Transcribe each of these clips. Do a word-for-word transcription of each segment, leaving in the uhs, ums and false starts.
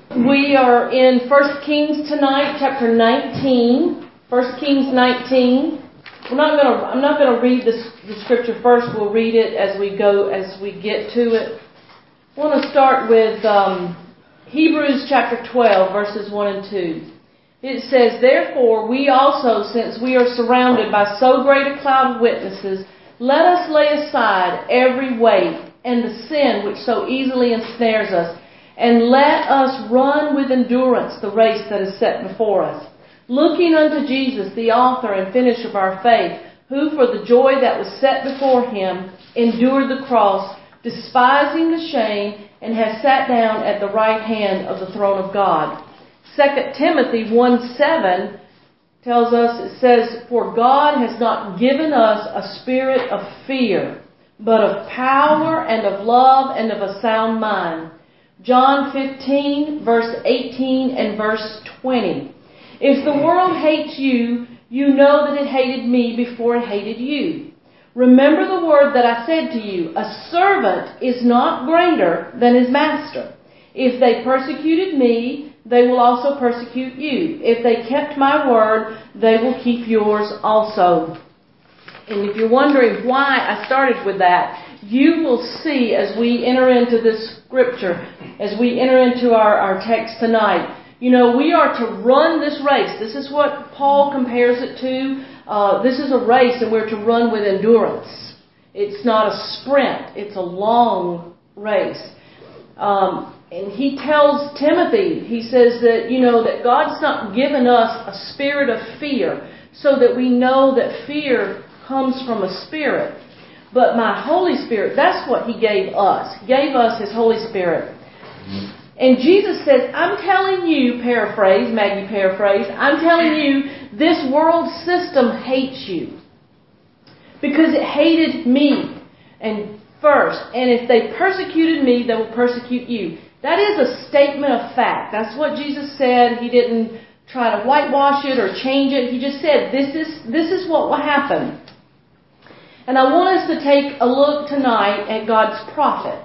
We are in First Kings tonight, chapter nineteen. First Kings nineteen. We're not going to. I'm not going to read this, the scripture first. We'll read it as we go, as we get to it. I want to start with um, Hebrews chapter twelve, verses one and two. It says, "Therefore we also, since we are surrounded by so great a cloud of witnesses, let us lay aside every weight and the sin which so easily ensnares us, and let us run with endurance the race that is set before us, looking unto Jesus, the author and finisher of our faith, who for the joy that was set before him endured the cross, despising the shame, and has sat down at the right hand of the throne of God." Second Timothy one seven tells us, it says, "For God has not given us a spirit of fear, but of power and of love and of a sound mind." John fifteen, verse eighteen and verse twenty. "If the world hates you, you know that it hated me before it hated you. Remember the word that I said to you, a servant is not greater than his master. If they persecuted me, they will also persecute you. If they kept my word, they will keep yours also." And if you're wondering why I started with that, you will see as we enter into this scripture, as we enter into our, our text tonight, you know, we are to run this race. This is what Paul compares it to. Uh, this is a race, and we're to run with endurance. It's not a sprint. It's a long race. Um, and he tells Timothy, he says that, you know, that God's not given us a spirit of fear so that we know that fear comes from a spirit. But my Holy Spirit, that's what he gave us. He gave us his Holy Spirit. And Jesus says, I'm telling you, paraphrase, Maggie paraphrase, I'm telling you, this world system hates you. Because it hated me and first. And if they persecuted me, they will persecute you. That is a statement of fact. That's what Jesus said. He didn't try to whitewash it or change it. He just said, this is, this is what will happen. And I want us to take a look tonight at God's prophet.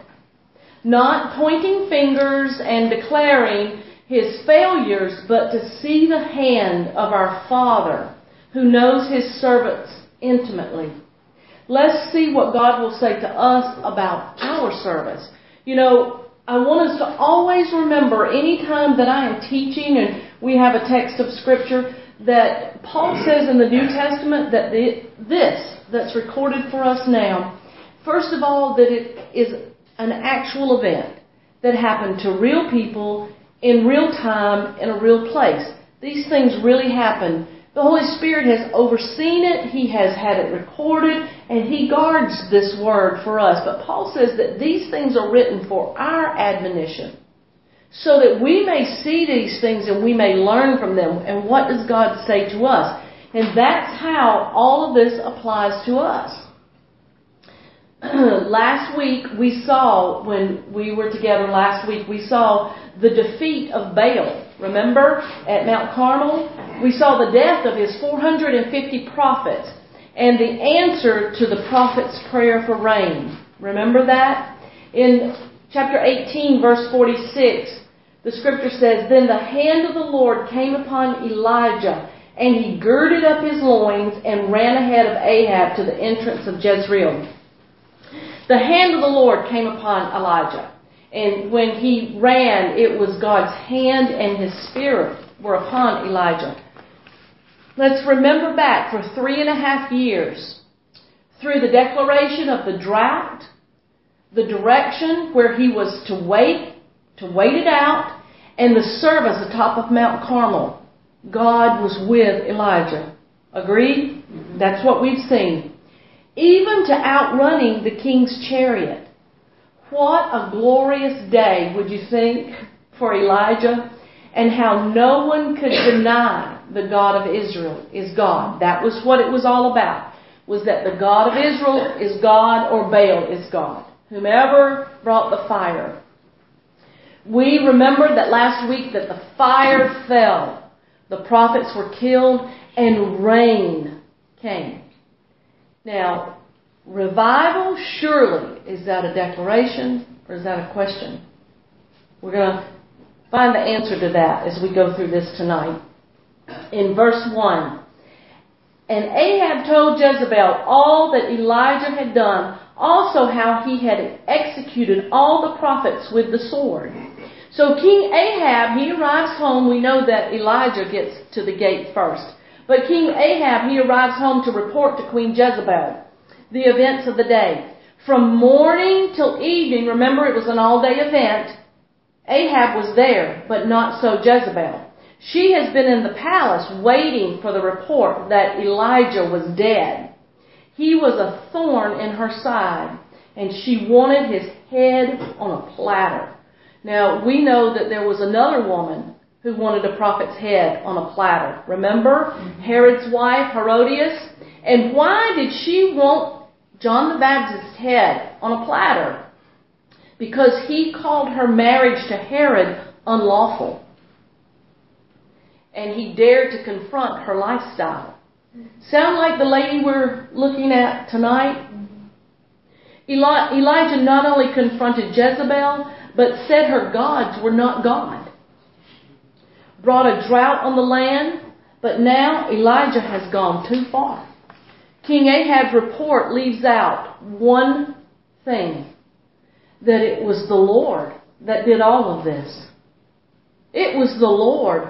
Not pointing fingers and declaring his failures, but to see the hand of our Father who knows his servants intimately. Let's see what God will say to us about our service. You know, I want us to always remember anytime that I am teaching and we have a text of Scripture that Paul says in the New Testament that the, this that's recorded for us now, first of all, that it is an actual event that happened to real people in real time in a real place. These things really happen. The Holy Spirit has overseen it. He has had it recorded, and he guards this word for us. But Paul says that these things are written for our admonition, so that we may see these things and we may learn from them. And what does God say to us? And that's how all of this applies to us. Last week we saw, when we were together last week, we saw the defeat of Baal. Remember, at Mount Carmel? We saw the death of his four hundred fifty prophets and the answer to the prophet's prayer for rain. Remember that? In chapter eighteen, verse forty-six, the scripture says, "Then the hand of the Lord came upon Elijah, and he girded up his loins and ran ahead of Ahab to the entrance of Jezreel." The hand of the Lord came upon Elijah. And when he ran, it was God's hand and his spirit were upon Elijah. Let's remember back for three and a half years, through the declaration of the drought, the direction where he was to wait, to wait it out, and the service atop of Mount Carmel, God was with Elijah. Agreed? That's what we've seen. Even to outrunning the king's chariot. What a glorious day, would you think, for Elijah? And how no one could deny the God of Israel is God. That was what it was all about. Was that the God of Israel is God or Baal is God. Whomever brought the fire. We remember that last week that the fire fell. The prophets were killed and rain came. Now, revival, surely, is that a declaration or is that a question? We're going to find the answer to that as we go through this tonight. In verse one, and Ahab told Jezebel all that Elijah had done, also how he had executed all the prophets with the sword. So King Ahab, he arrives home. We know that Elijah gets to the gate first. But King Ahab, he arrives home to report to Queen Jezebel the events of the day. From morning till evening, remember it was an all-day event, Ahab was there, but not so Jezebel. She has been in the palace waiting for the report that Elijah was dead. He was a thorn in her side, and she wanted his head on a platter. Now, we know that there was another woman who wanted a prophet's head on a platter. Remember? Mm-hmm. Herod's wife, Herodias. And why did she want John the Baptist's head on a platter? Because he called her marriage to Herod unlawful. And he dared to confront her lifestyle. Sound like the lady we're looking at tonight? Eli- Elijah not only confronted Jezebel, but said her gods were not God. Brought a drought on the land, but now Elijah has gone too far. King Ahab's report leaves out one thing, that it was the Lord that did all of this. It was the Lord.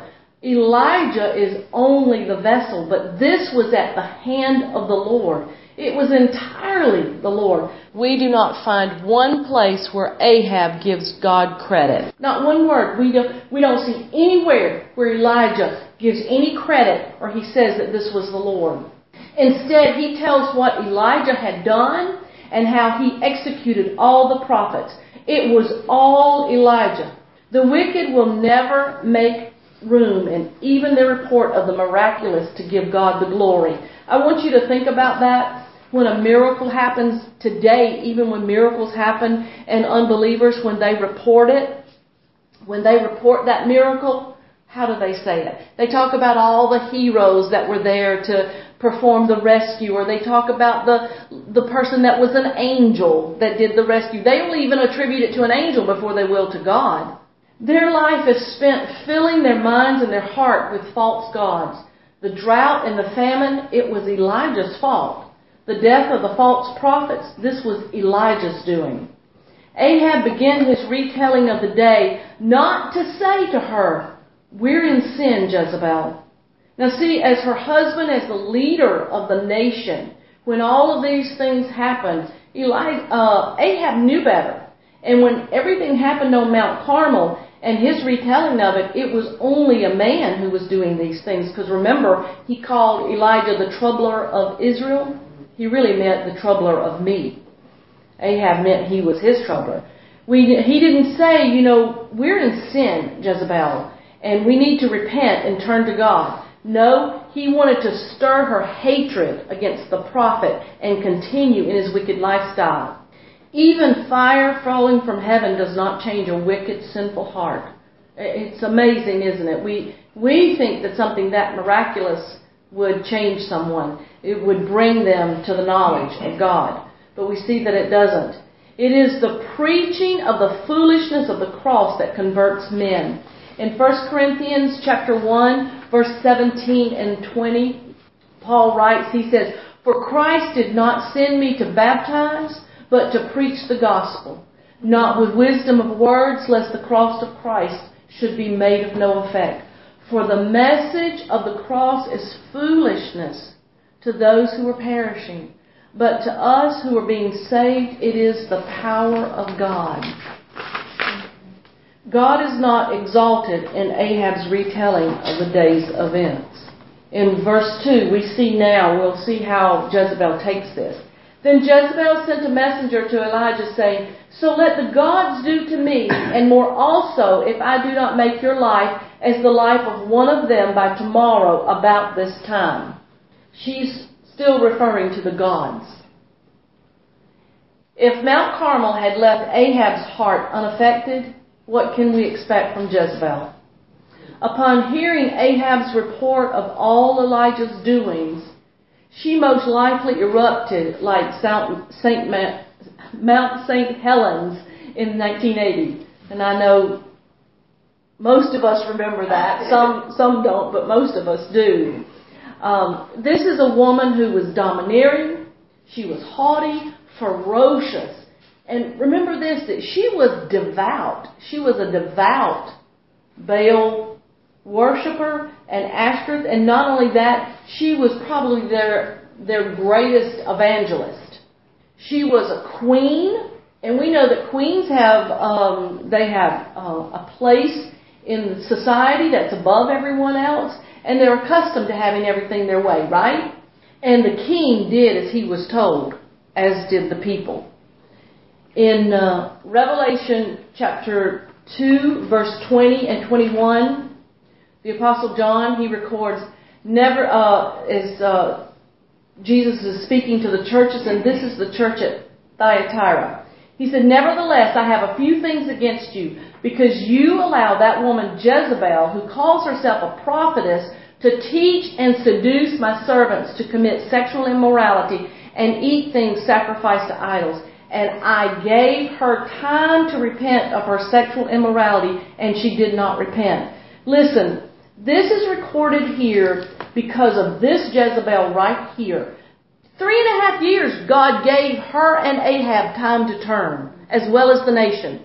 Elijah is only the vessel, but this was at the hand of the Lord. It was entirely the Lord. We do not find one place where Ahab gives God credit. Not one word. We don't, we don't see anywhere where Elijah gives any credit or he says that this was the Lord. Instead, he tells what Elijah had done and how he executed all the prophets. It was all Elijah. The wicked will never make room in even the report of the miraculous to give God the glory. I want you to think about that. When a miracle happens today, even when miracles happen and unbelievers, when they report it, when they report that miracle, how do they say it? They talk about all the heroes that were there to perform the rescue, or they talk about the the person that was an angel that did the rescue. They will even attribute it to an angel before they will to God. Their life is spent filling their minds and their heart with false gods. The drought and the famine, it was Elijah's fault. The death of the false prophets, this was Elijah's doing. Ahab began his retelling of the day not to say to her, "We're in sin, Jezebel." Now see, as her husband, as the leader of the nation, when all of these things happened, Eli, uh, Ahab knew better. And when everything happened on Mount Carmel and his retelling of it, it was only a man who was doing these things. Because remember, he called Elijah the troubler of Israel. He really meant the troubler of me. Ahab meant he was his troubler. We, he didn't say, you know, we're in sin, Jezebel, and we need to repent and turn to God. No, he wanted to stir her hatred against the prophet and continue in his wicked lifestyle. Even fire falling from heaven does not change a wicked, sinful heart. It's amazing, isn't it? We we think that something that miraculous would change someone. It would bring them to the knowledge of God. But we see that it doesn't. It is the preaching of the foolishness of the cross that converts men. In First Corinthians chapter one, verse seventeen and twenty, Paul writes, he says, "For Christ did not send me to baptize, but to preach the gospel, not with wisdom of words, lest the cross of Christ should be made of no effect. For the message of the cross is foolishness to those who are perishing, but to us who are being saved, it is the power of God." God is not exalted in Ahab's retelling of the day's events. In verse two, we see now, we'll see how Jezebel takes this. Then Jezebel sent a messenger to Elijah saying, "So let the gods do to me, and more also, if I do not make your life as the life of one of them by tomorrow about this time." She's still referring to the gods. If Mount Carmel had left Ahab's heart unaffected, what can we expect from Jezebel? Upon hearing Ahab's report of all Elijah's doings, she most likely erupted like Saint Mount Saint Helens in nineteen eighty. And I know Most of us remember that. Some some don't, but most of us do. Um, this is a woman who was domineering. She was haughty, ferocious. And remember this, that she was devout. She was a devout Baal worshiper and Ashtoreth. And not only that, she was probably their, their greatest evangelist. She was a queen. And we know that queens have, um, they have uh, a place in society that's above everyone else. And they're accustomed to having everything their way, right? And the king did as he was told, as did the people. In uh, Revelation chapter two, verse twenty and twenty-one, the Apostle John, he records, never, uh, as uh, Jesus is speaking to the churches, and this is the church at Thyatira. He said, nevertheless, I have a few things against you, because you allow that woman Jezebel, who calls herself a prophetess, to teach and seduce my servants to commit sexual immorality and eat things sacrificed to idols. And I gave her time to repent of her sexual immorality, and she did not repent. Listen, this is recorded here because of this Jezebel right here. Three and a half years God gave her and Ahab time to turn, as well as the nation.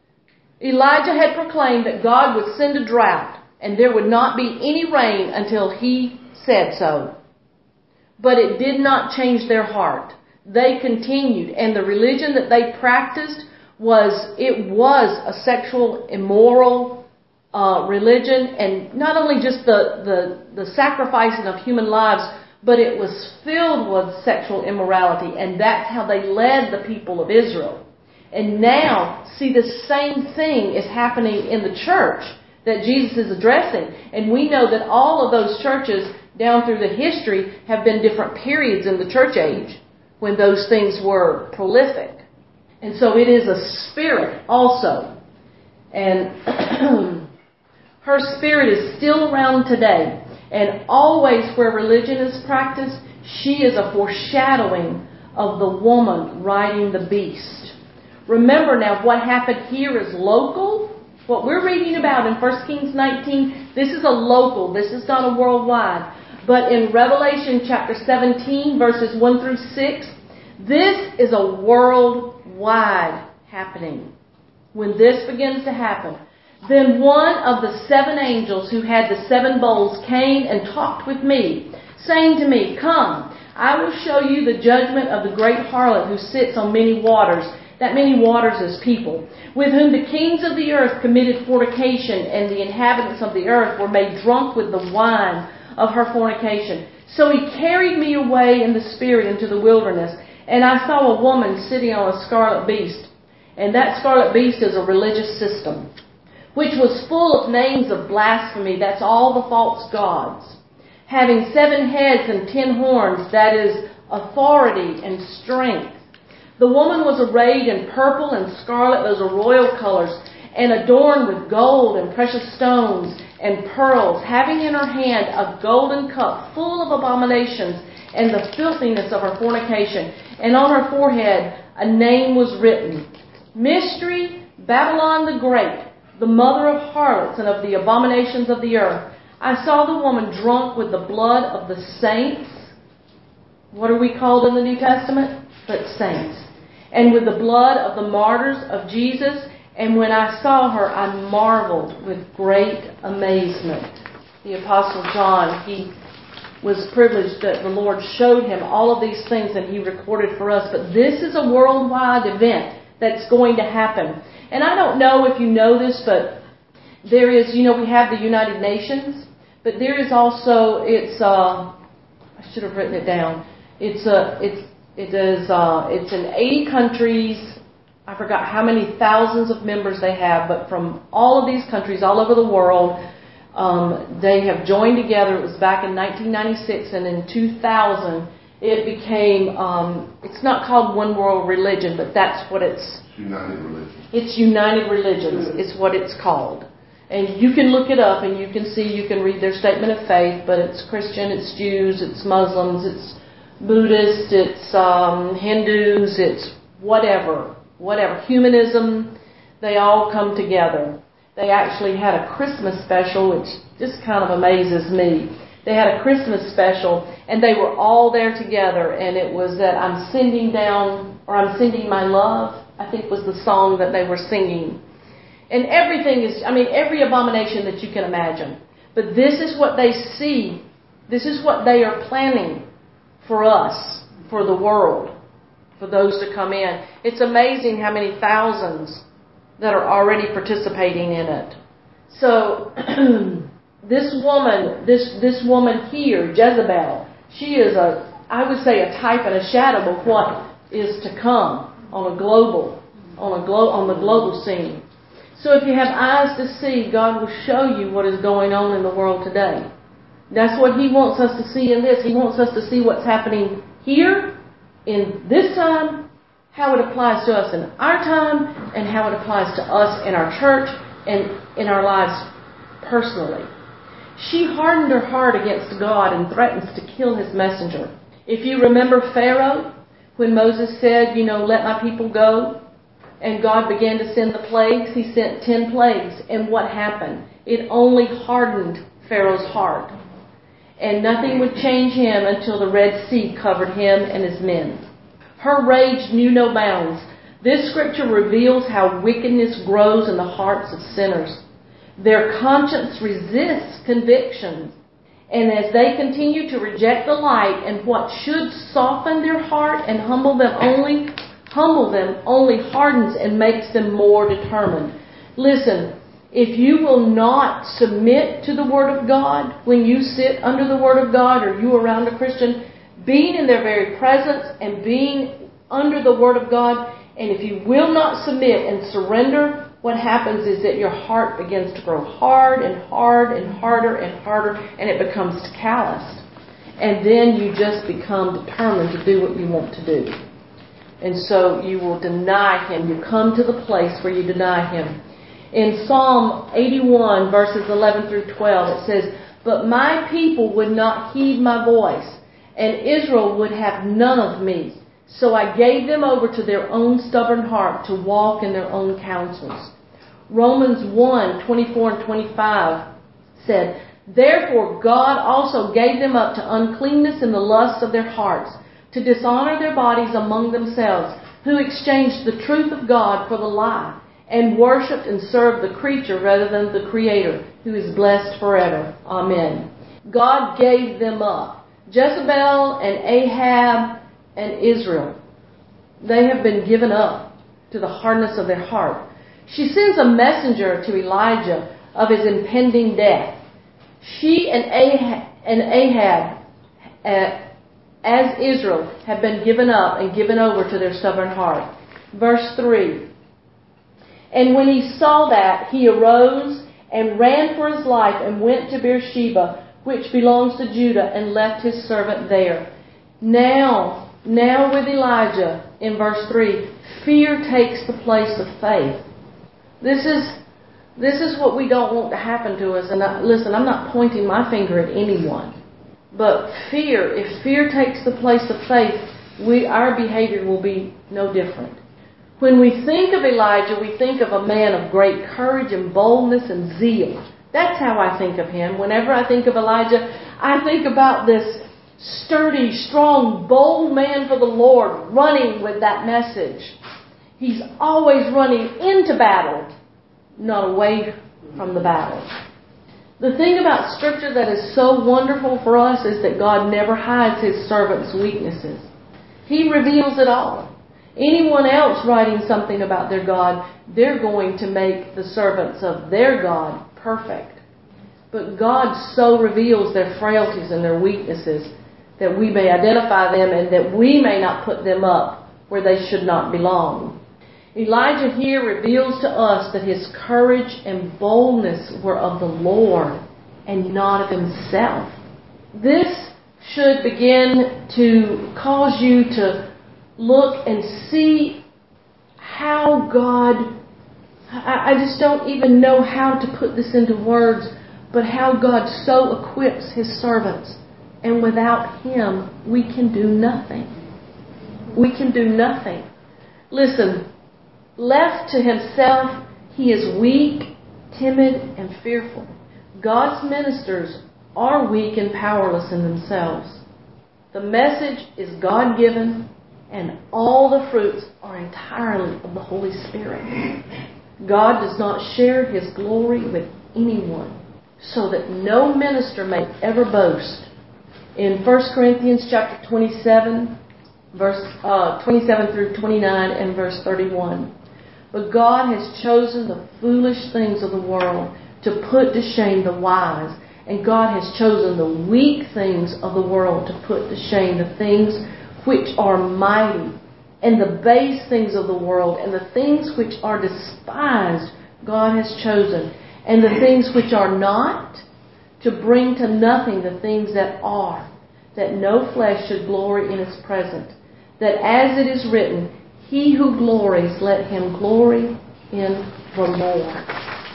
Elijah had proclaimed that God would send a drought, and there would not be any rain until he said so. But it did not change their heart. They continued, and the religion that they practiced was, it was a sexual, immoral uh, religion, and not only just the, the, the sacrificing of human lives, but it was filled with sexual immorality, and that's how they led the people of Israel. And now, see, the same thing is happening in the church that Jesus is addressing. And we know that all of those churches down through the history have been different periods in the church age when those things were prolific. And so it is a spirit also. And her spirit is still around today. And always where religion is practiced, she is a foreshadowing of the woman riding the beast. Remember now, what happened here is local. What we're reading about in First Kings nineteen, this is a local, this is not a worldwide. But in Revelation chapter seventeen, verses one through six, this is a worldwide happening. When this begins to happen, then one of the seven angels who had the seven bowls came and talked with me, saying to me, come, I will show you the judgment of the great harlot who sits on many waters. That many waters is people, with whom the kings of the earth committed fornication, and the inhabitants of the earth were made drunk with the wine of her fornication. So he carried me away in the spirit into the wilderness, and I saw a woman sitting on a scarlet beast. And that scarlet beast is a religious system, which was full of names of blasphemy. That's all the false gods. Having seven heads and ten horns, that is authority and strength. The woman was arrayed in purple and scarlet, those are royal colors, and adorned with gold and precious stones and pearls, having in her hand a golden cup full of abominations and the filthiness of her fornication. And on her forehead a name was written, Mystery, Babylon the Great, the mother of harlots and of the abominations of the earth. I saw the woman drunk with the blood of the saints. What are we called in the New Testament? But saints. And with the blood of the martyrs of Jesus. And when I saw her, I marveled with great amazement. The Apostle John, he was privileged that the Lord showed him all of these things and he recorded for us. But this is a worldwide event that's going to happen. And I don't know if you know this, but there is, you know, we have the United Nations, but there is also, it's, uh, I should have written it down. It's, uh, it's, it is, uh, it's in eighty countries. I forgot how many thousands of members they have, but from all of these countries, all over the world, um, they have joined together. It was back in nineteen ninety-six, and in two thousand, it became, um, it's not called One World Religion, but that's what it's. United Religions. It's United Religions. It's what it's called. And you can look it up and you can see, you can read their statement of faith, but it's Christian, it's Jews, it's Muslims, it's Buddhist, it's um, Hindus, it's whatever, whatever. Humanism, they all come together. they actually had a Christmas special, which just kind of amazes me. They had a Christmas special, and they were all there together, and it was that I'm sending down, or I'm sending my love, I think was the song that they were singing. And everything is, I mean, every abomination that you can imagine. But this is what they see. This is what they are planning for us, for the world, for those to come in. It's amazing how many thousands that are already participating in it. So, this woman, this this woman here, Jezebel, she is a, I would say, a type and a shadow of what is to come on a global, on a glo- on the global scene. So if you have eyes to see, God will show you what is going on in the world today. That's what He wants us to see in this. He wants us to see what's happening here, in this time, how it applies to us in our time, and how it applies to us in our church and in our lives personally. She hardened her heart against God and threatens to kill His messenger. If you remember Pharaoh, when Moses said, you know, let my people go, and God began to send the plagues, He sent ten plagues. And what happened? It only hardened Pharaoh's heart. And nothing would change him until the Red Sea covered him and his men. Her rage knew no bounds. This scripture reveals how wickedness grows in the hearts of sinners. Their conscience resists conviction. And as they continue to reject the light and what should soften their heart and humble them only, humble them only hardens and makes them more determined. Listen, if you will not submit to the Word of God when you sit under the Word of God or you around a Christian, being in their very presence and being under the Word of God, and if you will not submit and surrender, what happens is that your heart begins to grow hard and hard and harder and harder, and it becomes calloused. And then you just become determined to do what you want to do. And so you will deny Him. You come to the place where you deny Him. In Psalm eighty-one, verses eleven through twelve, it says, "But my people would not heed my voice, and Israel would have none of me. So I gave them over to their own stubborn heart to walk in their own counsels." Romans one, twenty-four and twenty-five said, "Therefore God also gave them up to uncleanness in the lusts of their hearts, to dishonor their bodies among themselves, who exchanged the truth of God for the lie, and worshipped and served the creature rather than the Creator, who is blessed forever. Amen." God gave them up. Jezebel and Ahab and Israel, they have been given up to the hardness of their heart. She sends a messenger to Elijah of his impending death. She and Ahab, and Ahab uh, as Israel, have been given up and given over to their stubborn heart. Verse three. "And when he saw that, he arose and ran for his life and went to Beersheba, which belongs to Judah, and left his servant there." Now, now with Elijah, in verse three, fear takes the place of faith. This is, this is what we don't want to happen to us. And I, listen, I'm not pointing my finger at anyone. But fear, if fear takes the place of faith, we, our behavior will be no different. When we think of Elijah, we think of a man of great courage and boldness and zeal. That's how I think of him. Whenever I think of Elijah, I think about this sturdy, strong, bold man for the Lord running with that message. He's always running into battle, not away from the battle. The thing about Scripture that is so wonderful for us is that God never hides His servants' weaknesses. He reveals it all. Anyone else writing something about their God, they're going to make the servants of their God perfect. But God so reveals their frailties and their weaknesses that we may identify them and that we may not put them up where they should not belong. Elijah here reveals to us that his courage and boldness were of the Lord and not of himself. This should begin to cause you to look and see how God, I, I just don't even know how to put this into words, but how God so equips His servants. And without Him, we can do nothing. We can do nothing. Listen, left to himself, he is weak, timid and fearful. God's ministers are weak and powerless in themselves. The message is God-given, and all the fruits are entirely of the Holy Spirit. God does not share His glory with anyone, so that no minister may ever boast. In First Corinthians chapter twenty-seven, verse uh, twenty-seven through twenty-nine and verse thirty-one. But God has chosen the foolish things of the world to put to shame the wise. And God has chosen the weak things of the world to put to shame the things which are mighty, and the base things of the world, and the things which are despised God has chosen, and the things which are not, to bring to nothing the things that are, that no flesh should glory in its present. That as it is written, He who glories, let him glory in the Lord.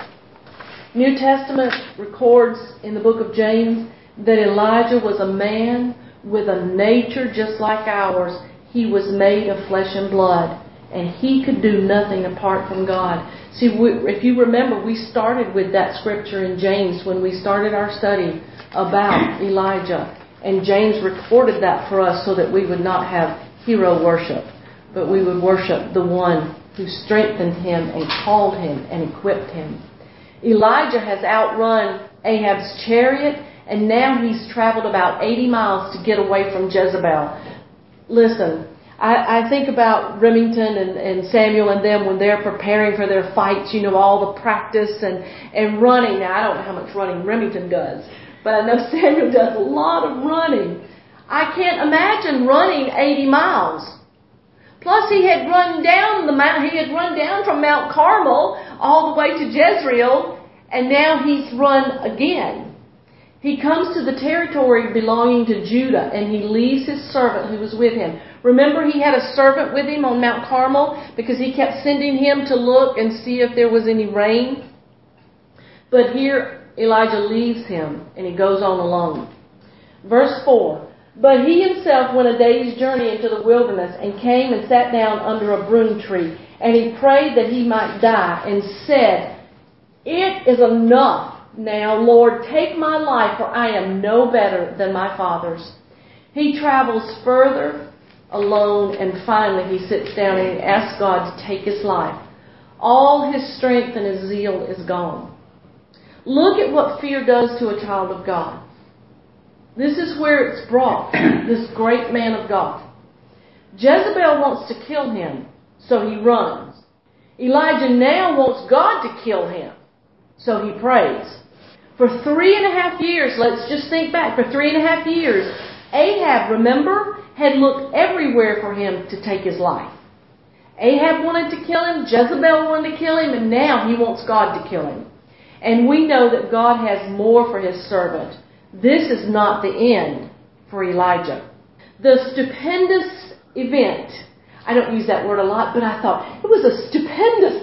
New Testament records in the book of James that Elijah was a man with a nature just like ours. He was made of flesh and blood, and he could do nothing apart from God. See, we, if you remember, we started with that scripture in James when we started our study about Elijah. And James recorded that for us so that we would not have hero worship, but we would worship the one who strengthened him and called him and equipped him. Elijah has outrun Ahab's chariot, and now he's traveled about eighty miles to get away from Jezebel. Listen, I, I think about Remington and, and Samuel and them when they're preparing for their fights, you know, all the practice and, and running. Now, I don't know how much running Remington does, but I know Samuel does a lot of running. I can't imagine running eighty miles. Plus, he had run down the mount. He had run down from Mount Carmel all the way to Jezreel, and now he's run again. He comes to the territory belonging to Judah, and he leaves his servant who was with him. Remember, he had a servant with him on Mount Carmel because he kept sending him to look and see if there was any rain. But here, Elijah leaves him, and he goes on alone. Verse four. But he himself went a day's journey into the wilderness and came and sat down under a broom tree. And he prayed that he might die and said, It is enough now, Lord, take my life, for I am no better than my fathers. He travels further alone, and finally he sits down and he asks God to take his life. All his strength and his zeal is gone. Look at what fear does to a child of God. This is where it's brought this great man of God. Jezebel wants to kill him, so he runs. Elijah now wants God to kill him, so he prays. For three and a half years, let's just think back, for three and a half years, Ahab, remember, had looked everywhere for him to take his life. Ahab wanted to kill him, Jezebel wanted to kill him, and now he wants God to kill him. And we know that God has more for his servant. This is not the end for Elijah. The stupendous event, I don't use that word a lot, but I thought it was a stupendous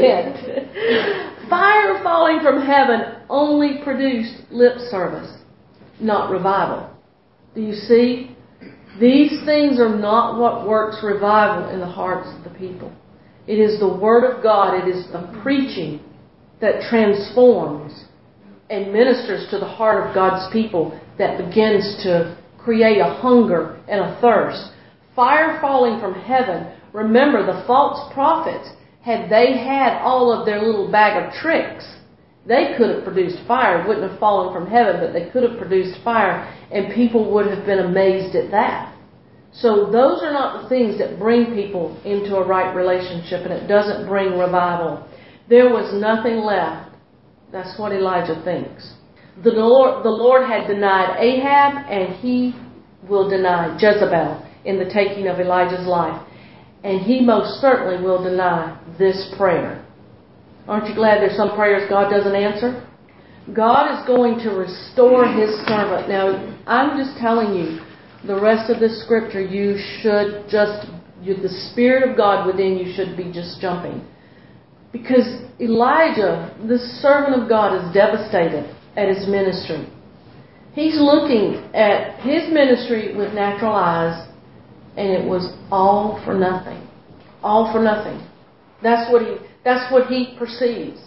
event. Fire falling from heaven only produced lip service, not revival. Do you see? These things are not what works revival in the hearts of the people. It is the Word of God, it is the preaching that transforms and ministers to the heart of God's people that begins to create a hunger and a thirst. Fire falling from heaven. Remember, the false prophets, had they had all of their little bag of tricks, they could have produced fire. It wouldn't have fallen from heaven, but they could have produced fire, and people would have been amazed at that. So those are not the things that bring people into a right relationship, and it doesn't bring revival. There was nothing left. That's what Elijah thinks. The Lord, the Lord had denied Ahab, and he will deny Jezebel in the taking of Elijah's life. And he most certainly will deny this prayer. Aren't you glad there's some prayers God doesn't answer? God is going to restore his servant. Now, I'm just telling you, the rest of this scripture, you should just, you, the Spirit of God within you should be just jumping. Because Elijah, this servant of God, is devastated at his ministry. He's looking at his ministry with natural eyes, and it was all for nothing. All for nothing. That's what he, that's what he perceives.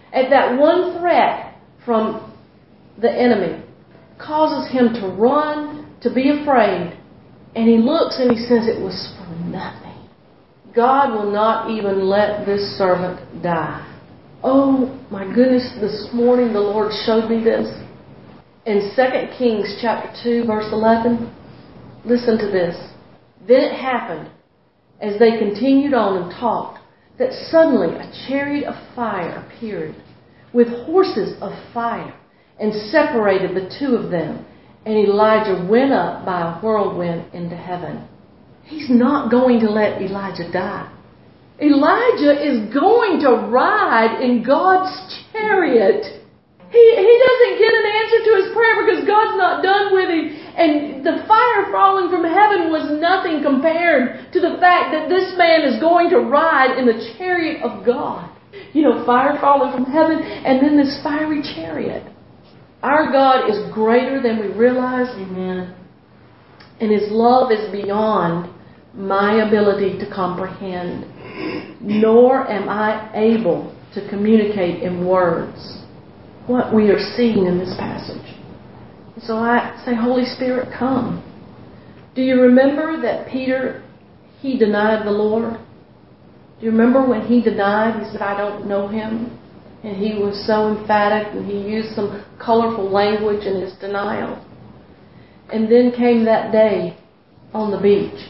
at that one threat from the enemy, causes him to run, to be afraid. And he looks and he says it was for nothing. God will not even let this servant die. Oh my goodness, this morning the Lord showed me this. In Second Kings chapter two, verse eleven, listen to this. Then it happened, as they continued on and talked, that suddenly a chariot of fire appeared, with horses of fire, and separated the two of them. And Elijah went up by a whirlwind into heaven. He's not going to let Elijah die. Elijah is going to ride in God's chariot. He, he doesn't get an answer to his prayer because God's not done with him. And the fire falling from heaven was nothing compared to the fact that this man is going to ride in the chariot of God. You know, fire falling from heaven and then this fiery chariot. Our God is greater than we realize. Amen. And His love is beyond my ability to comprehend. Nor am I able to communicate in words what we are seeing in this passage. So I say, Holy Spirit, come. Do you remember that Peter, he denied the Lord? Do you remember when he denied, he said, I don't know Him? And he was so emphatic, and he used some colorful language in his denial. And then came that day on the beach.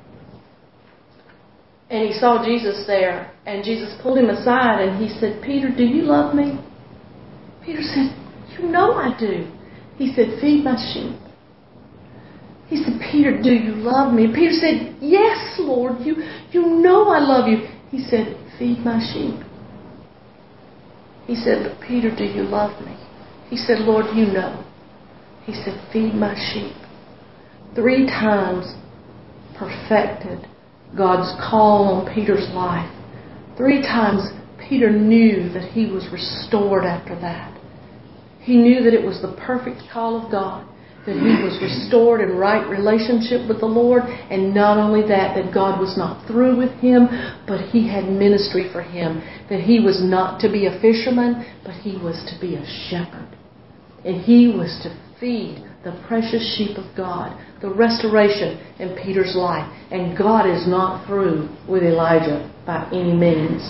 And he saw Jesus there, and Jesus pulled him aside, and he said, Peter, do you love me? Peter said, you know I do. He said, feed my sheep. He said, Peter, do you love me? Peter said, yes, Lord, you, you know I love you. He said, feed my sheep. He said, but Peter, do you love me? He said, Lord, you know. He said, feed my sheep. Three times perfected God's call on Peter's life. Three times Peter knew that he was restored after that. He knew that it was the perfect call of God, that he was restored in right relationship with the Lord, and not only that, that God was not through with him, but He had ministry for him, that he was not to be a fisherman, but he was to be a shepherd. And he was to feed the precious sheep of God, the restoration in Peter's life. And God is not through with Elijah by any means.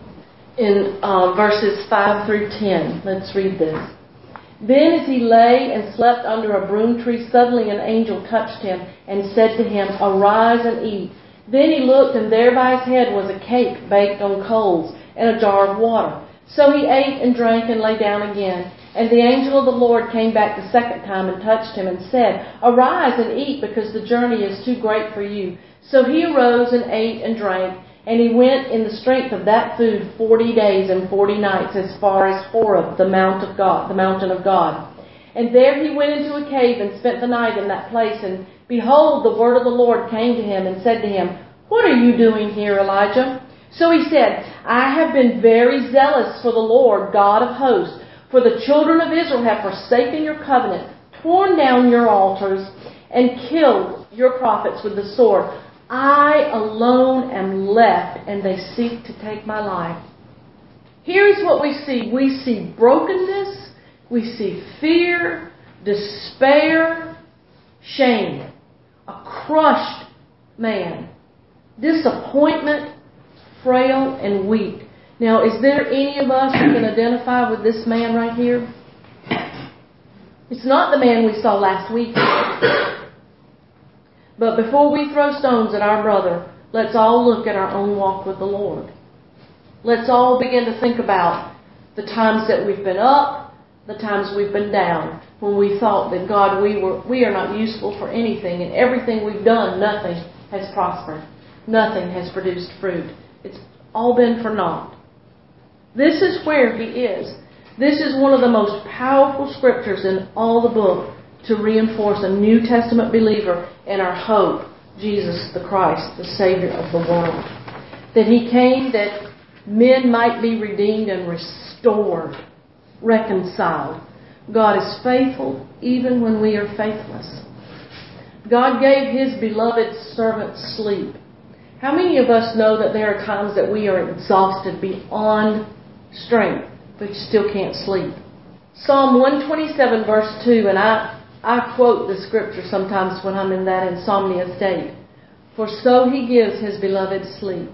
In uh, verses five through ten, let's read this. Then as he lay and slept under a broom tree, suddenly an angel touched him and said to him, arise and eat. Then he looked, and there by his head was a cake baked on coals and a jar of water. So he ate and drank and lay down again. And the angel of the Lord came back the second time and touched him and said, arise and eat, because the journey is too great for you. So he arose and ate and drank, and he went in the strength of that food forty days and forty nights as far as Horeb, the mount of God, the mountain of God. And there he went into a cave and spent the night in that place. And behold, the word of the Lord came to him and said to him, what are you doing here, Elijah? So he said, I have been very zealous for the Lord, God of hosts. For the children of Israel have forsaken your covenant, torn down your altars, and killed your prophets with the sword. I alone am left, and they seek to take my life. Here's what we see. We see brokenness. We see fear, despair, shame. A crushed man. Disappointment, frail and weak. Now, is there any of us who can identify with this man right here? It's not the man we saw last week. But before we throw stones at our brother, let's all look at our own walk with the Lord. Let's all begin to think about the times that we've been up, the times we've been down, when we thought that, God, we were we are not useful for anything, and everything we've done, nothing has prospered. Nothing has produced fruit. It's all been for naught. This is where he is. This is one of the most powerful scriptures in all the book to reinforce a New Testament believer in our hope, Jesus the Christ, the Savior of the world. That He came that men might be redeemed and restored, reconciled. God is faithful even when we are faithless. God gave His beloved servant sleep. How many of us know that there are times that we are exhausted beyond strength? but you still can't sleep. Psalm one twenty-seven verse two, and I, I quote the scripture sometimes when I'm in that insomnia state. For so He gives His beloved sleep.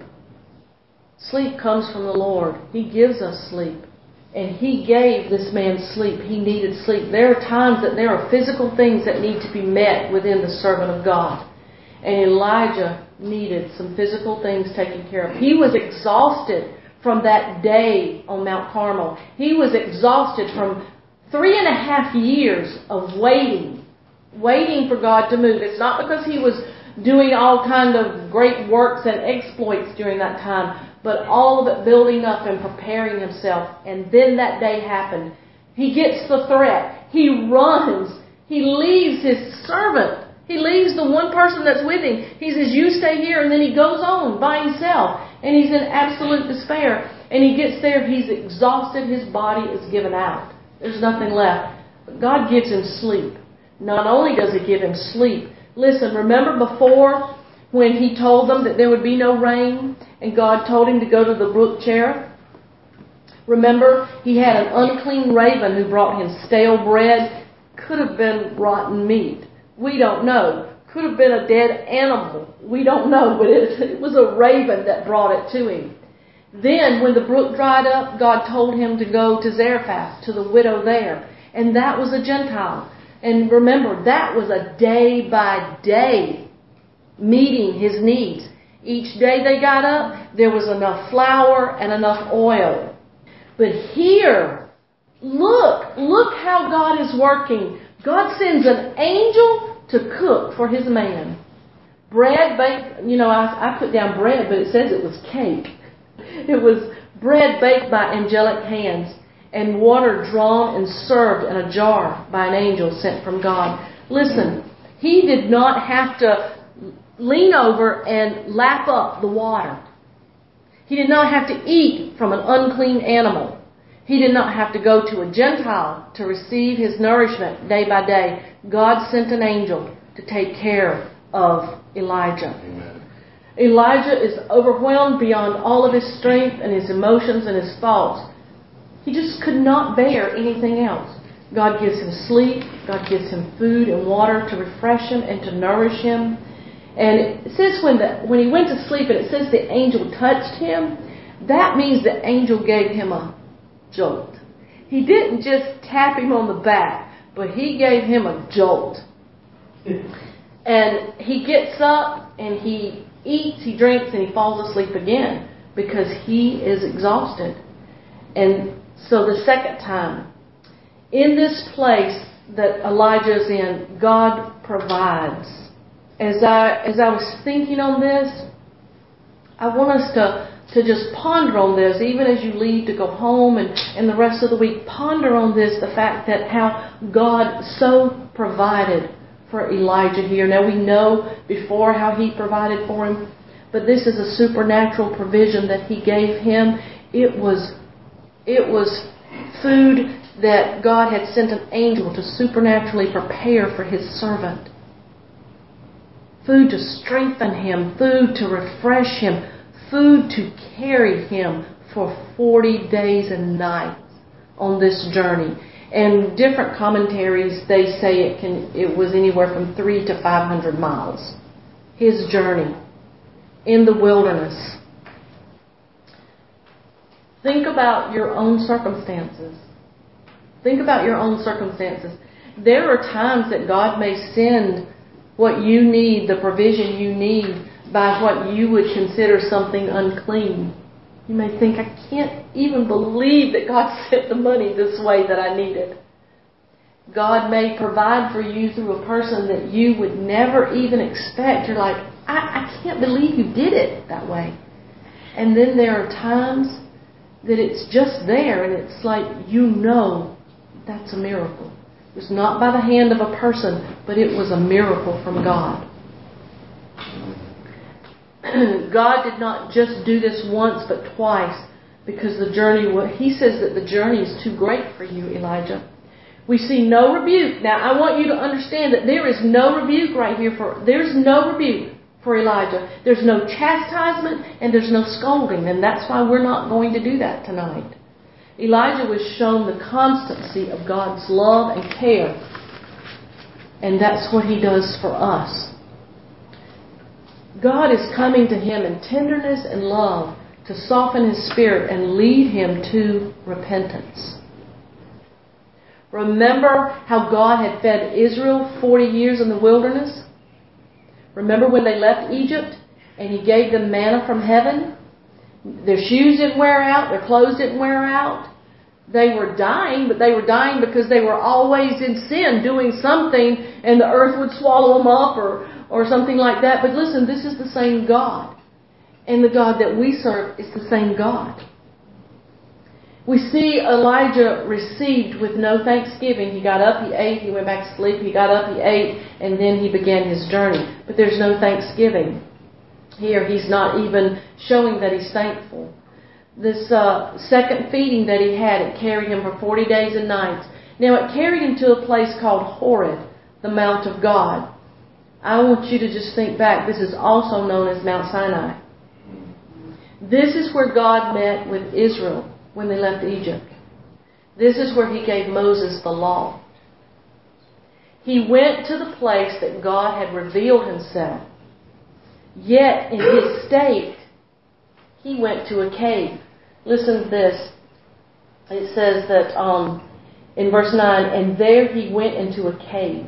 Sleep comes from the Lord. He gives us sleep. And He gave this man sleep. He needed sleep. There are times that there are physical things that need to be met within the servant of God. And Elijah needed some physical things taken care of. He was exhausted from that day on Mount Carmel. He was exhausted from three and a half years of waiting, waiting for God to move. It's not because he was doing all kind of great works and exploits during that time, but all of it building up and preparing himself. And then that day happened. He gets the threat. He runs. He leaves his servant. He leaves the one person that's with him. He says, you stay here. And then he goes on by himself. And he's in absolute despair. And he gets there. He's exhausted. His body is given out. There's nothing left. But God gives him sleep. Not only does He give him sleep. Listen, remember before when He told them that there would be no rain and God told him to go to the brook Cherith? Remember, he had an unclean raven who brought him stale bread. Could have been rotten meat. We don't know. Could have been a dead animal. We don't know, but it, it was a raven that brought it to him. Then, when the brook dried up, God told him to go to Zarephath, to the widow there. And that was a Gentile. And remember, that was a day by day meeting his needs. Each day they got up, there was enough flour and enough oil. But here, look, look how God is working. God sends an angel to cook for His man. Bread baked, you know, I, I put down bread, but it says it was cake. It was bread baked by angelic hands and water drawn and served in a jar by an angel sent from God. Listen, he did not have to lean over and lap up the water. He did not have to eat from an unclean animal. He did not have to go to a Gentile to receive his nourishment day by day. God sent an angel to take care of Elijah. Amen. Elijah is overwhelmed beyond all of his strength and his emotions and his thoughts. He just could not bear anything else. God gives him sleep. God gives him food and water to refresh him and to nourish him. And it says when the, when he went to sleep, and it says the angel touched him, that means the angel gave him a jolt. He didn't just tap him on the back, but he gave him a jolt. And he gets up and he eats, he drinks, and he falls asleep again because he is exhausted. And so the second time, in this place that Elijah is in, God provides. As I as I was thinking on this, I want us to, to just ponder on this, even as you leave to go home and, and the rest of the week. Ponder on this, the fact that how God so provided for Elijah here. Now we know before how He provided for him, but this is a supernatural provision that He gave him. It was it was food that God had sent an angel to supernaturally prepare for His servant. Food to strengthen him, food to refresh him, food to carry him for forty days and nights on this journey. And different commentaries, they say it can it was anywhere from three to five hundred miles. His journey in the wilderness. Think about your own circumstances. Think about your own circumstances. There are times that God may send what you need, the provision you need, by what you would consider something unclean. You may think, I can't even believe that God sent the money this way that I needed. God may provide for you through a person that you would never even expect. You're like, I, I can't believe you did it that way. And then there are times that it's just there and it's like, you know, that's a miracle. It was not by the hand of a person, but it was a miracle from God. God did not just do this once, but twice, because the journey, He says that the journey is too great for you, Elijah. We see no rebuke. Now, I want you to understand that there is no rebuke right here for, there's no rebuke for Elijah. There's no chastisement and there's no scolding, and that's why we're not going to do that tonight. Elijah was shown the constancy of God's love and care. And that's what He does for us. God is coming to him in tenderness and love to soften his spirit and lead him to repentance. Remember how God had fed Israel forty years in the wilderness? Remember when they left Egypt and He gave them manna from heaven? Their shoes didn't wear out, their clothes didn't wear out. They were dying, but they were dying because they were always in sin, doing something, and the earth would swallow them up or, or something like that. But listen, this is the same God. And the God that we serve is the same God. We see Elijah received with no thanksgiving. He got up, he ate, he went back to sleep, he got up, he ate, and then he began his journey. But there's no thanksgiving. Here, he's not even showing that he's thankful. This uh, second feeding that he had, it carried him for forty days and nights. Now, it carried him to a place called Horeb, the Mount of God. I want you to just think back. This is also known as Mount Sinai. This is where God met with Israel when they left Egypt. This is where He gave Moses the law. He went to the place that God had revealed Himself. Yet, in his state, he went to a cave. Listen to this. It says that um, in verse nine, and there he went into a cave.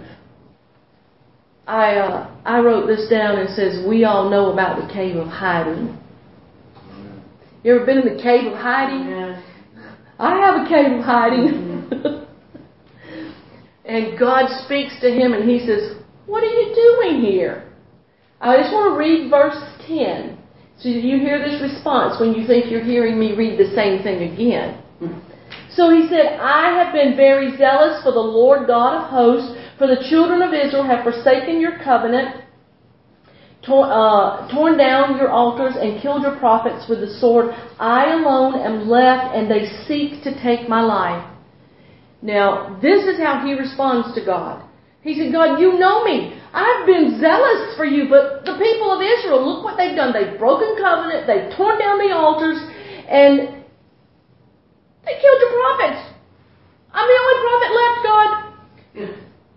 I uh, I wrote this down and it says, we all know about the cave of hiding. You ever been in the cave of hiding? Yeah. I have a cave of hiding. Mm-hmm. And God speaks to him and He says, what are you doing here? I just want to read verse ten. So you hear this response when you think you're hearing me read the same thing again. So he said, I have been very zealous for the Lord God of hosts, for the children of Israel have forsaken your covenant, torn, uh, torn down your altars, and killed your prophets with the sword. I alone am left, and they seek to take my life. Now, this is how he responds to God. He said, God, you know me. I've been zealous for you, but the people of Israel, look what they've done. They've broken covenant, they've torn down the altars, and they killed your prophets. I'm the only prophet left, God.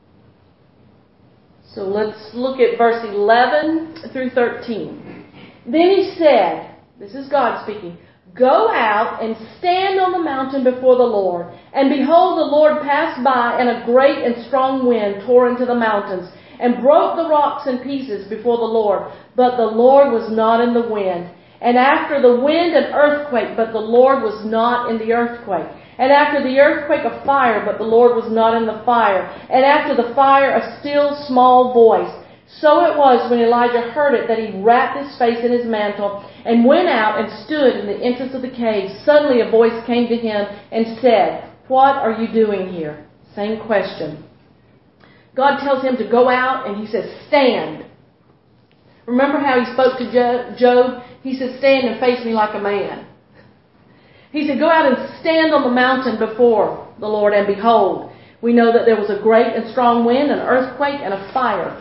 So let's look at verse eleven through thirteen. Then he said, this is God speaking, go out and stand on the mountain before the Lord. And behold, the Lord passed by, and a great and strong wind tore into the mountains, and broke the rocks in pieces before the Lord. But the Lord was not in the wind. And after the wind, an earthquake, but the Lord was not in the earthquake. And after the earthquake, a fire, but the Lord was not in the fire. And after the fire, a still small voice. So it was when Elijah heard it that he wrapped his face in his mantle and went out and stood in the entrance of the cave. Suddenly a voice came to him and said, what are you doing here? Same question. God tells him to go out and He says, stand. Remember how He spoke to Job? He said, stand and face me like a man. He said, go out and stand on the mountain before the Lord, and behold, we know that there was a great and strong wind, an earthquake, and a fire.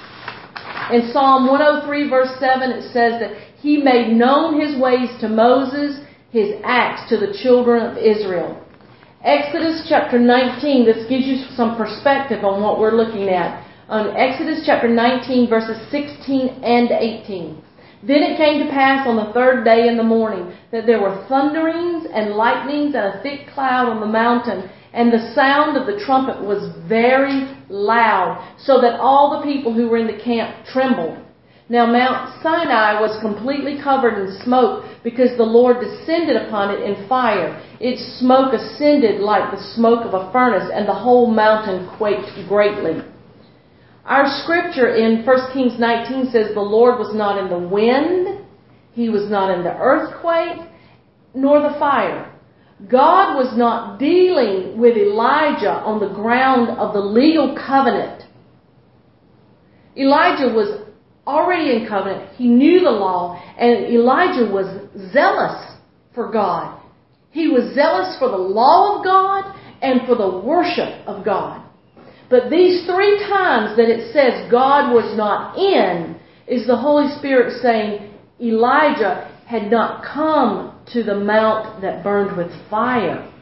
In Psalm one oh three verse seven it says that He made known His ways to Moses, His acts to the children of Israel. Exodus chapter nineteen, this gives you some perspective on what we're looking at. On Exodus chapter nineteen verses sixteen and eighteen. Then it came to pass on the third day in the morning that there were thunderings and lightnings and a thick cloud on the mountain, and the sound of the trumpet was very loud, so that all the people who were in the camp trembled. Now Mount Sinai was completely covered in smoke, because the Lord descended upon it in fire. Its smoke ascended like the smoke of a furnace, and the whole mountain quaked greatly. Our scripture in First Kings nineteen says the Lord was not in the wind, He was not in the earthquake, nor the fire. God was not dealing with Elijah on the ground of the legal covenant. Elijah was already in covenant. He knew the law, and Elijah was zealous for God. He was zealous for the law of God and for the worship of God. But these three times that it says God was not in, is the Holy Spirit saying Elijah had not come to the mount that burned with fire.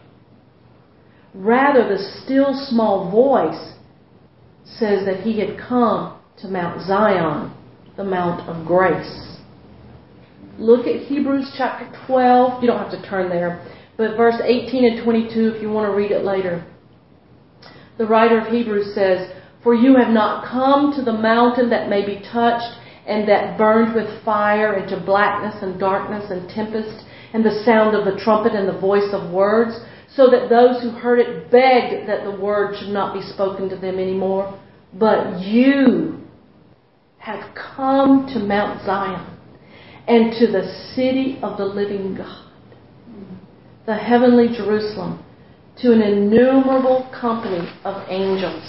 Rather, the still small voice says that he had come to Mount Zion, the Mount of Grace. Look at Hebrews chapter twelve. You don't have to turn there. But verse eighteen and twenty-two, if you want to read it later. The writer of Hebrews says, "For you have not come to the mountain that may be touched, and that burned with fire into blackness and darkness and tempest, and the sound of the trumpet and the voice of words, so that those who heard it begged that the word should not be spoken to them anymore. But you have come to Mount Zion, and to the city of the living God, the heavenly Jerusalem, to an innumerable company of angels."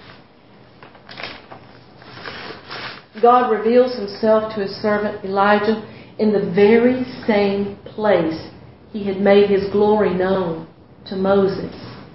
God reveals himself to his servant Elijah in the very same place he had made his glory known to Moses.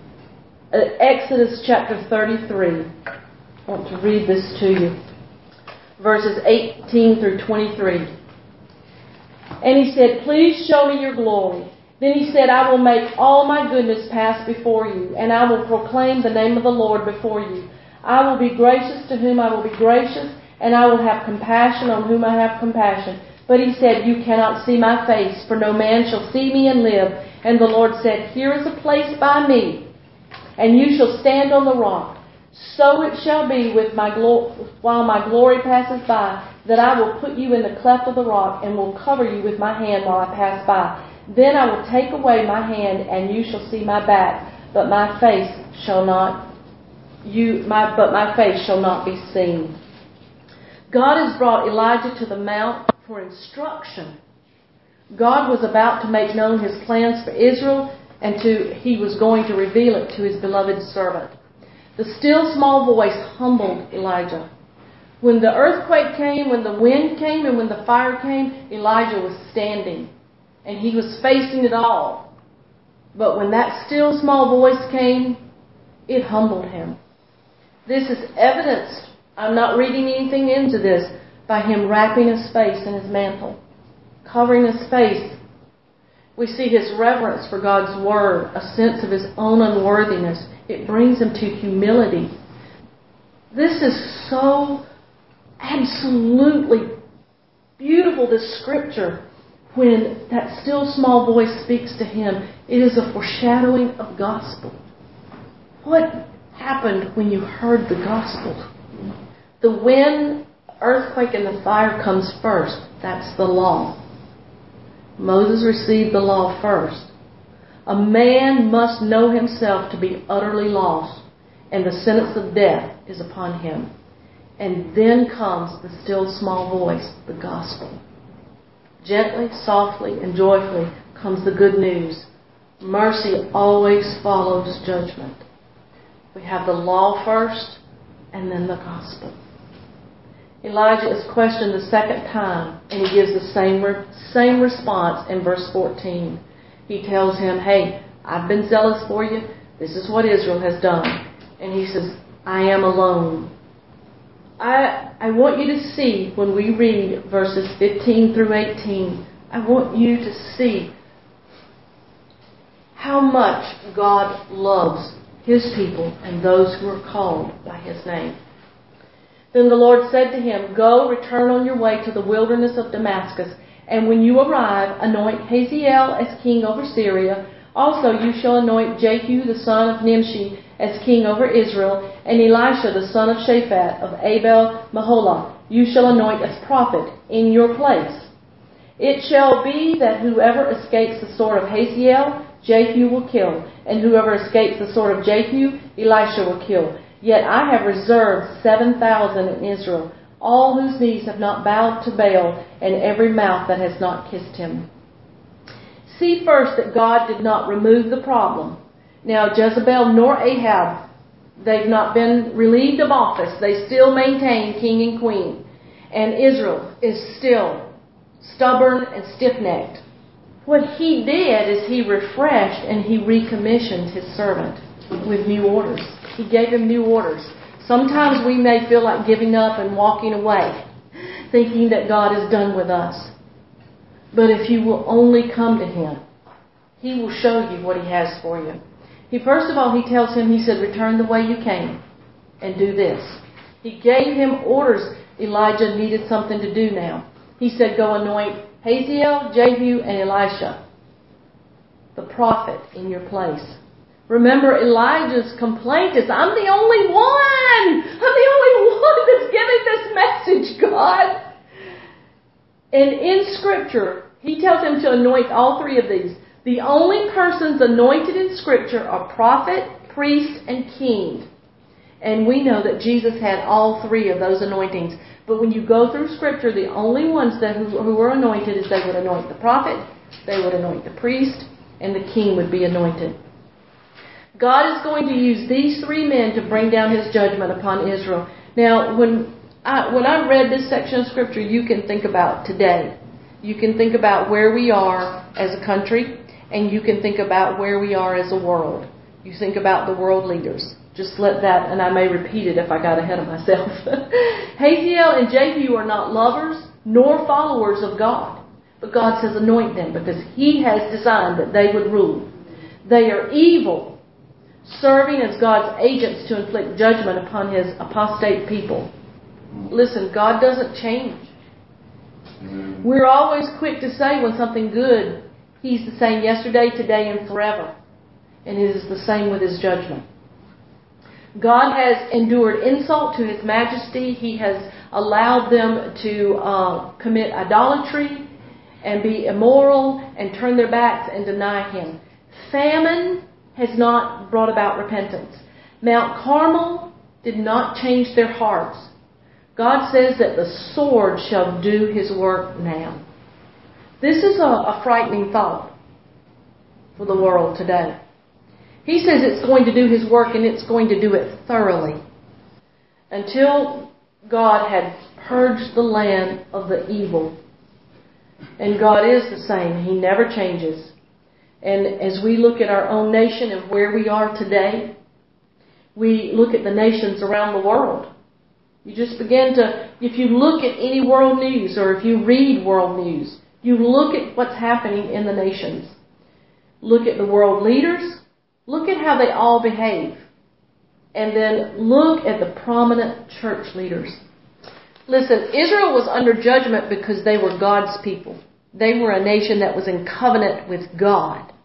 Exodus chapter thirty-three. I want to read this to you. Verses eighteen through twenty-three. "And he said, 'Please show me your glory.' Then he said, 'I will make all my goodness pass before you, and I will proclaim the name of the Lord before you. I will be gracious to whom I will be gracious, and I will have compassion on whom I have compassion.' But he said, 'You cannot see my face, for no man shall see me and live.' And the Lord said, 'Here is a place by me, and you shall stand on the rock. So it shall be with my glo- while my glory passes by, that I will put you in the cleft of the rock, and will cover you with my hand while I pass by. Then I will take away my hand, and you shall see my back, but my face shall not you my but my face shall not be seen.'" God has brought Elijah to the mount for instruction. God was about to make known his plans for Israel, and to he was going to reveal it to his beloved servant. The still small voice humbled Elijah. When the earthquake came, when the wind came, and when the fire came, Elijah was standing, and he was facing it all. But when that still small voice came, it humbled him. This is evidenced, I'm not reading anything into this, by him wrapping his face in his mantle, covering his face. We see his reverence for God's word, a sense of his own unworthiness. It brings him to humility. This is so absolutely beautiful, this scripture. When that still small voice speaks to him, it is a foreshadowing of gospel. What happened when you heard the gospel? The wind, earthquake, and the fire comes first. That's the law. Moses received the law first. A man must know himself to be utterly lost, and the sentence of death is upon him. And then comes the still small voice, the gospel. Gently, softly, and joyfully comes the good news. Mercy always follows judgment. We have the law first, and then the gospel. Elijah is questioned the second time, and he gives the same same response in verse fourteen. He tells him, "Hey, I've been zealous for you. This is what Israel has done." And he says, "I am alone." I I want you to see, when we read verses fifteen through eighteen, I want you to see how much God loves his people and those who are called by his name. Then the Lord said to him, "Go, return on your way to the wilderness of Damascus, and when you arrive, anoint Hazael as king over Syria. Also you shall anoint Jehu the son of Nimshi as king over Israel, and Elisha the son of Shaphat of Abel-Meholah you shall anoint as prophet in your place. It shall be that whoever escapes the sword of Hazael, Jehu will kill, and whoever escapes the sword of Jehu, Elisha will kill. Yet I have reserved seven thousand in Israel, all whose knees have not bowed to Baal, and every mouth that has not kissed him." See first that God did not remove the problem. Now Jezebel nor Ahab, they've not been relieved of office. They still maintain king and queen. And Israel is still stubborn and stiff-necked. What he did is he refreshed and he recommissioned his servant with new orders. He gave him new orders. Sometimes we may feel like giving up and walking away, thinking that God is done with us. But if you will only come to him, he will show you what he has for you. He first of all, he tells him, he said, return the way you came and do this. He gave him orders. Elijah needed something to do now. He said, go anoint Hazael, Jehu, and Elisha, the prophet, in your place. Remember, Elijah's complaint is, I'm the only one. I'm the only one that's giving this message, God. And in Scripture, he tells him to anoint all three of these. The only persons anointed in Scripture are prophet, priest, and king. And we know that Jesus had all three of those anointings. But when you go through Scripture, the only ones that who, who were anointed is they would anoint the prophet, they would anoint the priest, and the king would be anointed. God is going to use these three men to bring down His judgment upon Israel. Now, when I, when I read this section of Scripture, you can think about today. You can think about where we are as a country, and you can think about where we are as a world. You think about the world leaders. Just let that, and I may repeat it if I got ahead of myself. Hazael and Jehu are not lovers nor followers of God. But God says anoint them because He has designed that they would rule. They are evil, serving as God's agents to inflict judgment upon His apostate people. Listen, God doesn't change. We're always quick to say when something good, He's the same yesterday, today, and forever. And it is the same with His judgment. God has endured insult to His majesty. He has allowed them to uh, commit idolatry and be immoral and turn their backs and deny Him. Famine has not brought about repentance. Mount Carmel did not change their hearts. God says that the sword shall do His work now. This is a, a frightening thought for the world today. He says it's going to do His work and it's going to do it thoroughly. Until God had purged the land of the evil. And God is the same. He never changes. And as we look at our own nation and where we are today, we look at the nations around the world. You just begin to, if you look at any world news or if you read world news, you look at what's happening in the nations. Look at the world leaders. Look at how they all behave. And then look at the prominent church leaders. Listen, Israel was under judgment because they were God's people. They were a nation that was in covenant with God.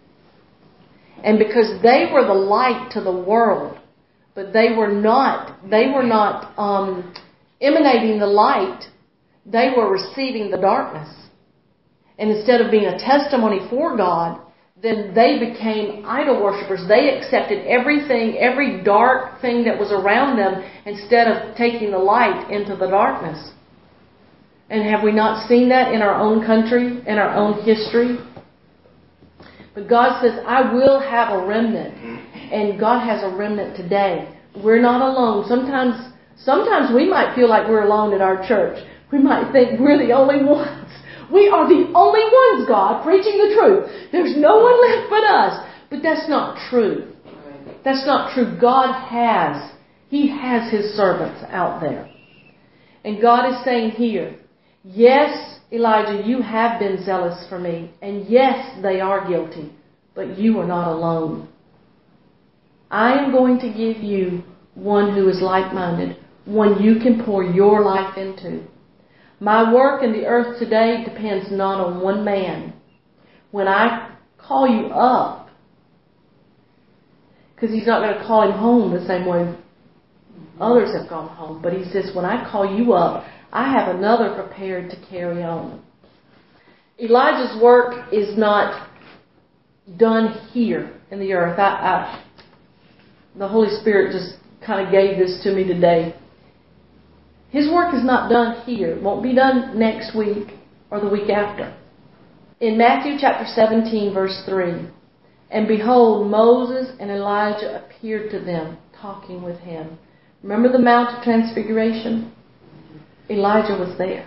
And because they were the light to the world, but they were not, they were not um, emanating the light, they were receiving the darkness. And instead of being a testimony for God, then they became idol worshippers. They accepted everything, every dark thing that was around them instead of taking the light into the darkness. And have we not seen that in our own country, in our own history? But God says, I will have a remnant. And God has a remnant today. We're not alone. Sometimes, sometimes we might feel like we're alone at our church. We might think we're the only ones. We are the only ones, God, preaching the truth. There's no one left but us. But that's not true. That's not true. God has. He has His servants out there. And God is saying here, yes, Elijah, you have been zealous for me. And yes, they are guilty. But you are not alone. I am going to give you one who is like-minded. One you can pour your life into. My work in the earth today depends not on one man. When I call you up, because He's not going to call him home the same way others have gone home, but He says, when I call you up, I have another prepared to carry on. Elijah's work is not done here in the earth. I, I, the Holy Spirit just kind of gave this to me today. His work is not done here. It won't be done next week or the week after. In Matthew chapter seventeen, verse three, and behold, Moses and Elijah appeared to them, talking with Him. Remember the Mount of Transfiguration? Elijah was there.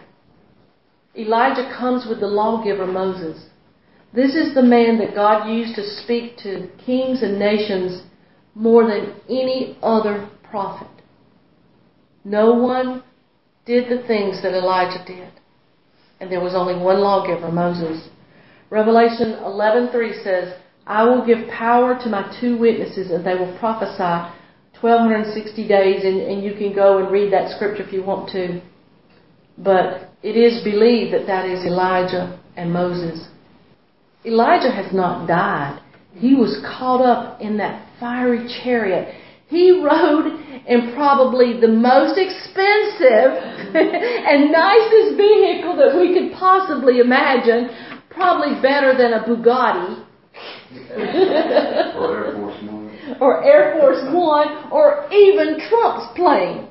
Elijah comes with the lawgiver Moses. This is the man that God used to speak to kings and nations more than any other prophet. No one did the things that Elijah did. And there was only one lawgiver, Moses. Revelation eleven three says, I will give power to my two witnesses, and they will prophesy twelve sixty days, and, and you can go and read that scripture if you want to. But it is believed that that is Elijah and Moses. Elijah has not died. He was caught up in that fiery chariot. He rode in probably the most expensive and nicest vehicle that we could possibly imagine. Probably better than a Bugatti. Or Air Force One. Or Air Force One, or even Trump's plane.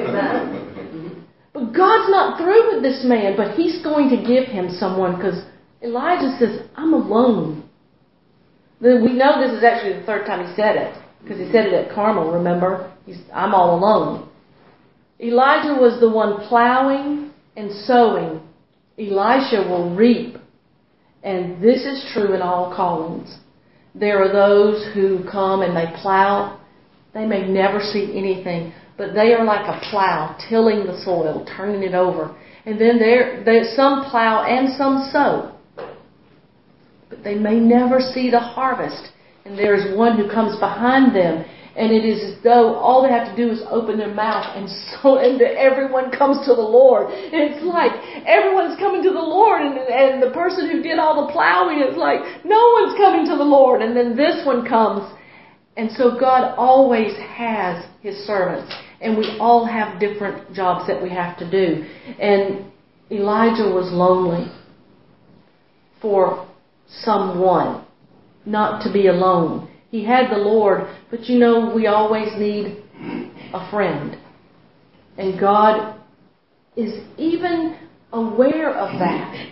But God's not through with this man, but He's going to give him someone, because Elijah says, I'm alone. We know this is actually the third time he said it, because he said it at Carmel, remember? He's, I'm all alone. Elijah was the one plowing and sowing. Elisha will reap. And this is true in all callings. There are those who come and they plow. They may never see anything, but they are like a plow, tilling the soil, turning it over. And then there, there's some plow and some sow. But they may never see the harvest. And there is one who comes behind them, and it is as though all they have to do is open their mouth, and so and everyone comes to the Lord. And it's like everyone's coming to the Lord, and, and the person who did all the plowing is like, no one's coming to the Lord. And then this one comes. And so God always has His servants, and we all have different jobs that we have to do. And Elijah was lonely for someone, not to be alone. He had the Lord, but you know, we always need a friend. And God is even aware of that.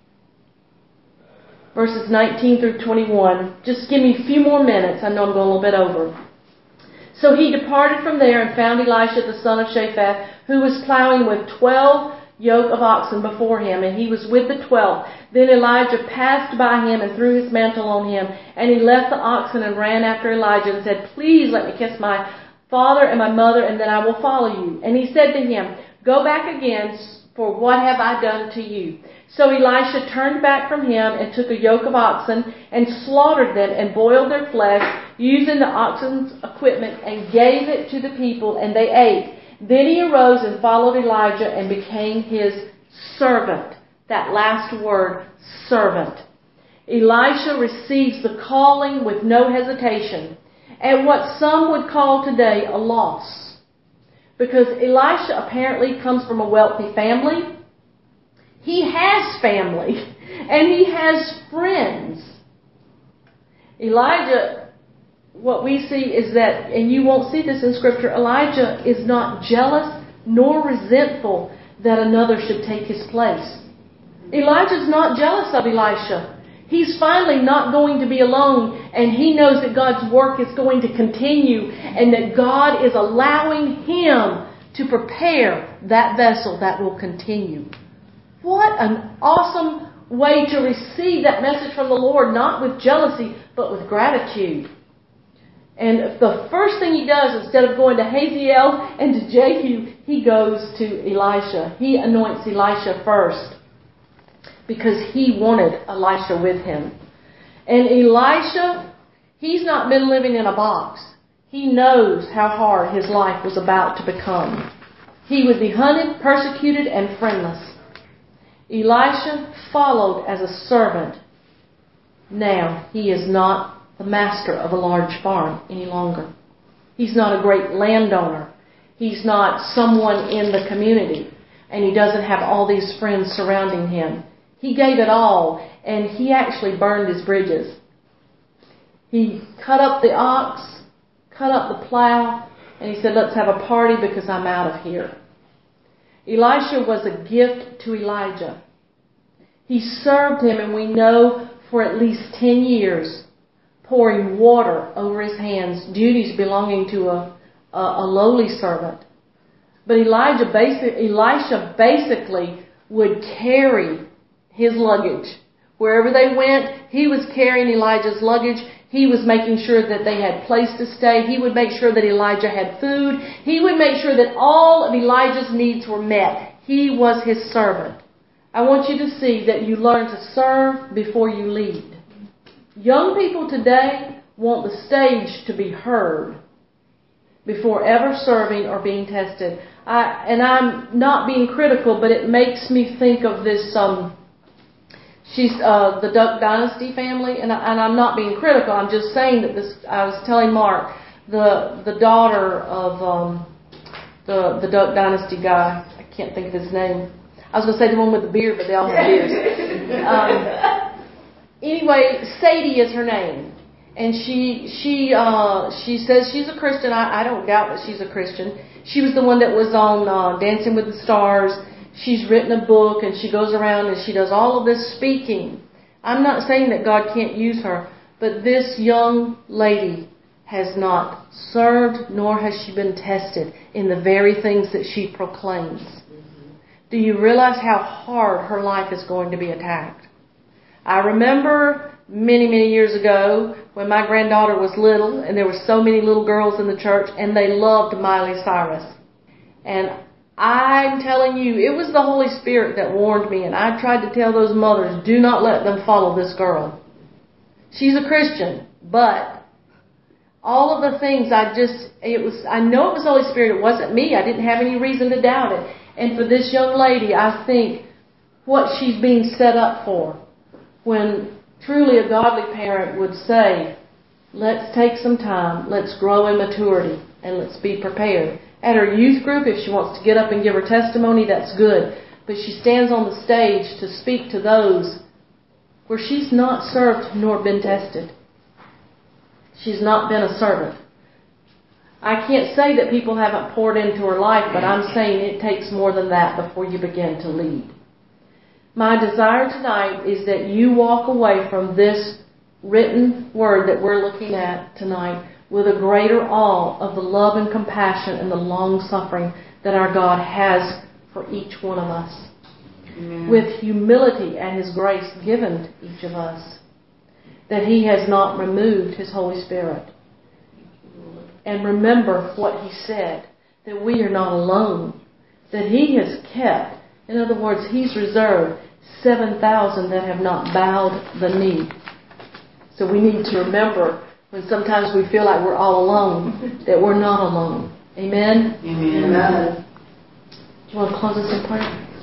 Verses nineteen through twenty-one. Just give me a few more minutes. I know I'm going a little bit over. So he departed from there and found Elisha the son of Shaphat, who was plowing with twelve yoke of oxen before him, and he was with the twelfth. Then Elijah passed by him and threw his mantle on him, and he left the oxen and ran after Elijah and said, Please let me kiss my father and my mother, and then I will follow you. And he said to him, Go back again, for what have I done to you? So Elisha turned back from him and took a yoke of oxen and slaughtered them and boiled their flesh, using the oxen's equipment, and gave it to the people, and they ate. Then he arose and followed Elijah and became his servant. That last word, servant. Elisha receives the calling with no hesitation, at what some would call today a loss. Because Elisha apparently comes from a wealthy family. He has family, and he has friends. Elijah, what we see is that, and you won't see this in Scripture, Elijah is not jealous nor resentful that another should take his place. Elijah's not jealous of Elisha. He's finally not going to be alone, and he knows that God's work is going to continue, and that God is allowing him to prepare that vessel that will continue. What an awesome way to receive that message from the Lord, not with jealousy, but with gratitude. And the first thing he does, instead of going to Hazael and to Jehu, he goes to Elisha. He anoints Elisha first, because he wanted Elisha with him. And Elisha, he's not been living in a box. He knows how hard his life was about to become. He would be hunted, persecuted, and friendless. Elisha followed as a servant. Now he is not the master of a large farm any longer. He's not a great landowner. He's not someone in the community. And he doesn't have all these friends surrounding him. He gave it all, and he actually burned his bridges. He cut up the ox, cut up the plow, and he said, let's have a party because I'm out of here. Elisha was a gift to Elijah. He served him, and we know, for at least ten years, pouring water over his hands, duties belonging to a, a, a lowly servant. But Elijah basic, Elisha basically would carry his luggage. Wherever they went, he was carrying Elijah's luggage. He was making sure that they had place to stay. He would make sure that Elijah had food. He would make sure that all of Elijah's needs were met. He was his servant. I want you to see that you learn to serve before you lead. Young people today want the stage to be heard before ever serving or being tested. I, and I'm not being critical, but it makes me think of this, um, she's uh, the Duck Dynasty family, and, I, and I'm not being critical. I'm just saying that this, I was telling Mark, the the daughter of um, the, the Duck Dynasty guy, I can't think of his name. I was going to say the one with the beard, but they all have beards. Um, anyway, Sadie is her name. And she she uh, she says she's a Christian. I, I don't doubt that she's a Christian. She was the one that was on uh, Dancing with the Stars. She's written a book, and she goes around and she does all of this speaking. I'm not saying that God can't use her, but this young lady has not served, nor has she been tested in the very things that she proclaims. Do you realize how hard her life is going to be attacked? I remember many, many years ago when my granddaughter was little, and there were so many little girls in the church, and they loved Miley Cyrus. And I'm telling you, it was the Holy Spirit that warned me, and I tried to tell those mothers, do not let them follow this girl. She's a Christian, but all of the things I just, it was, I know it was the Holy Spirit, it wasn't me, I didn't have any reason to doubt it. And for this young lady, I think what she's being set up for, when truly a godly parent would say, let's take some time, let's grow in maturity, and let's be prepared. At her youth group, if she wants to get up and give her testimony, that's good. But she stands on the stage to speak to those where she's not served nor been tested. She's not been a servant. I can't say that people haven't poured into her life, but I'm saying it takes more than that before you begin to lead. My desire tonight is that you walk away from this written word that we're looking at tonight with a greater awe of the love and compassion and the long suffering that our God has for each one of us. Amen. With humility and His grace given to each of us. That He has not removed His Holy Spirit. And remember what He said, that we are not alone. That He has kept, in other words, He's reserved seven thousand that have not bowed the knee. So we need to remember when sometimes we feel like we're all alone, that we're not alone. Amen? Amen. Do you want to close us in prayer?